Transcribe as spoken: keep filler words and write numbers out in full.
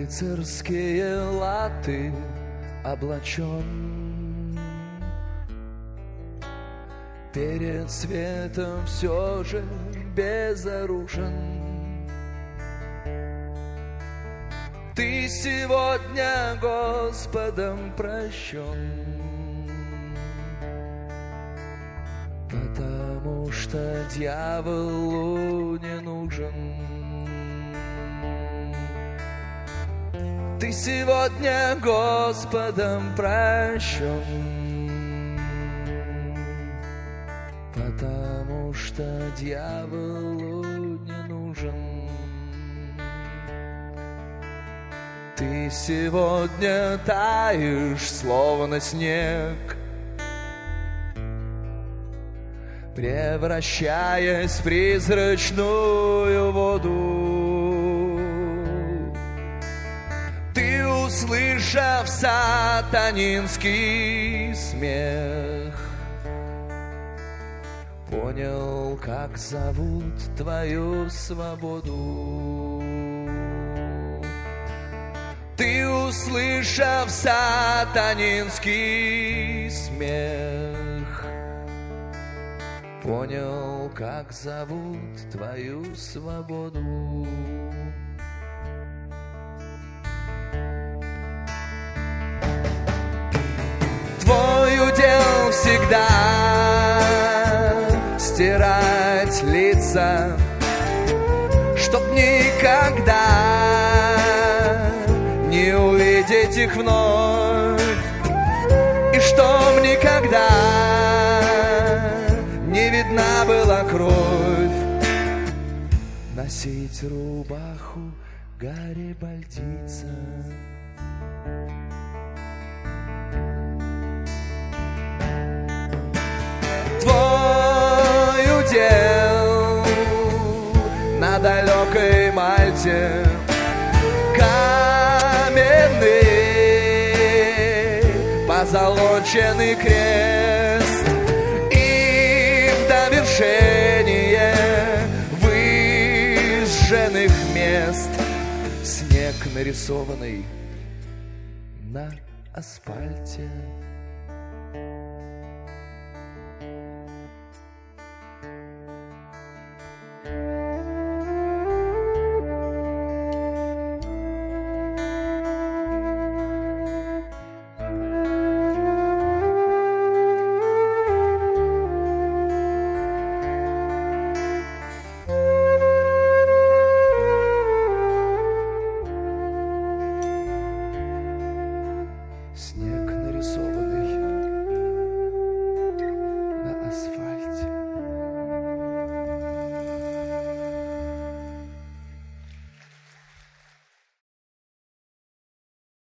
рыцарские латы облачен. Перед светом все же безоружен. Ты сегодня Господом прощен, потому что дьяволу не нужен. Ты сегодня Господом прощен, потому что дьяволу не нужен. Ты сегодня таешь, словно снег, превращаясь в призрачную воду. Ты, услышав сатанинский смех, понял, как зовут твою свободу. Ты, услышав сатанинский смех, понял, как зовут твою свободу. Твой удел всегда стирать лица, чтоб никогда не увидеть их вновь, и чтоб никогда не видна была кровь. Носить рубаху гарибальдийца, твой удел на далекой Мальте каменный позолоченный крест, и в довершение выжженных мест снег, нарисованный на асфальте.